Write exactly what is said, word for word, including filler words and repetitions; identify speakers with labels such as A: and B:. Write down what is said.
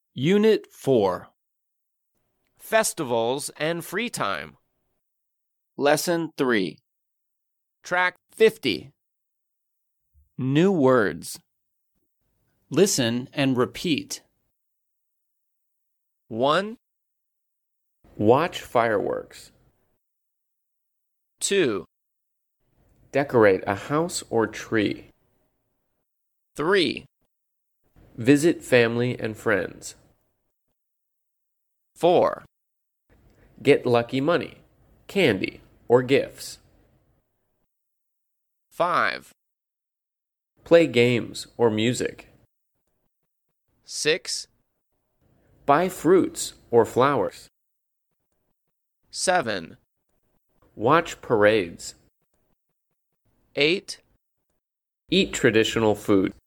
A: Unit four. Festivals and Free Time.
B: Lesson three.
A: Track fifty. New words.
C: Listen and repeat.
A: one,
D: Watch fireworks.
A: two,
D: Decorate a house or tree.
A: three,
D: Visit family and friends.
A: four,
D: Get lucky money, candy, or gifts.
A: five,
D: Play games or music.
A: six,
D: Buy fruits or flowers.
A: seven,
D: Watch parades.
A: eight,
D: Eat traditional food.